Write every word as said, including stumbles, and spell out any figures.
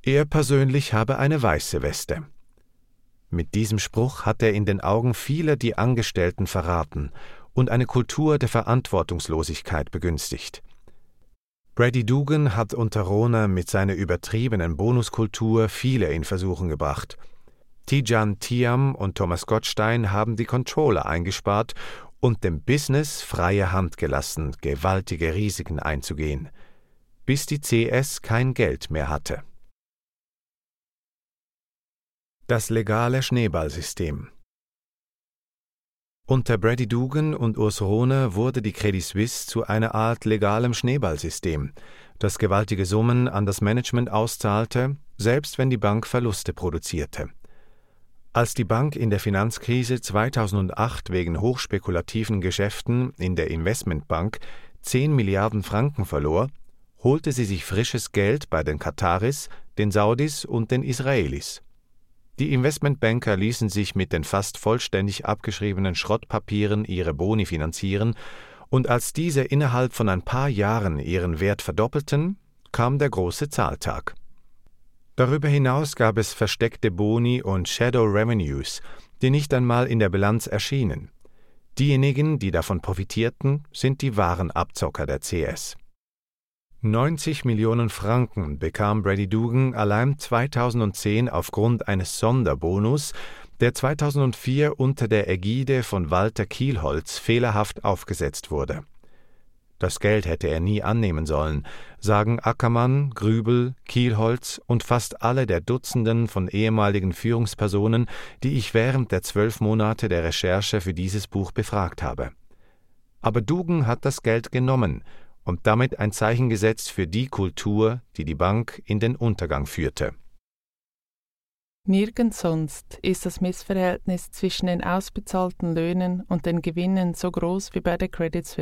Er persönlich habe eine weiße Weste. Mit diesem Spruch hat er in den Augen vieler die Angestellten verraten und eine Kultur der Verantwortungslosigkeit begünstigt. Brady Dougan hat unter Rona mit seiner übertriebenen Bonuskultur viele in Versuchen gebracht. Tidjane Thiam und Thomas Gottstein haben die Controller eingespart und dem Business freie Hand gelassen, gewaltige Risiken einzugehen, bis die C S kein Geld mehr hatte. Das legale Schneeballsystem. Unter Brady Dougan und Urs Rona wurde die Credit Suisse zu einer Art legalem Schneeballsystem, das gewaltige Summen an das Management auszahlte, selbst wenn die Bank Verluste produzierte. Als die Bank in der Finanzkrise zweitausendacht wegen hochspekulativen Geschäften in der Investmentbank zehn Milliarden Franken verlor, holte sie sich frisches Geld bei den Kataris, den Saudis und den Israelis. Die Investmentbanker ließen sich mit den fast vollständig abgeschriebenen Schrottpapieren ihre Boni finanzieren, und als diese innerhalb von ein paar Jahren ihren Wert verdoppelten, kam der große Zahltag. Darüber hinaus gab es versteckte Boni und Shadow Revenues, die nicht einmal in der Bilanz erschienen. Diejenigen, die davon profitierten, sind die wahren Abzocker der C S. neunzig Millionen Franken bekam Brady Dougan allein zweitausendzehn aufgrund eines Sonderbonus, der zweitausendvier unter der Ägide von Walter Kielholz fehlerhaft aufgesetzt wurde. Das Geld hätte er nie annehmen sollen, sagen Ackermann, Grübel, Kielholz und fast alle der Dutzenden von ehemaligen Führungspersonen, die ich während der zwölf Monate der Recherche für dieses Buch befragt habe. Aber Dougan hat das Geld genommen und damit ein Zeichen gesetzt für die Kultur, die die Bank in den Untergang führte. Nirgends sonst ist das Missverhältnis zwischen den ausbezahlten Löhnen und den Gewinnen so groß wie bei der Credit Suisse.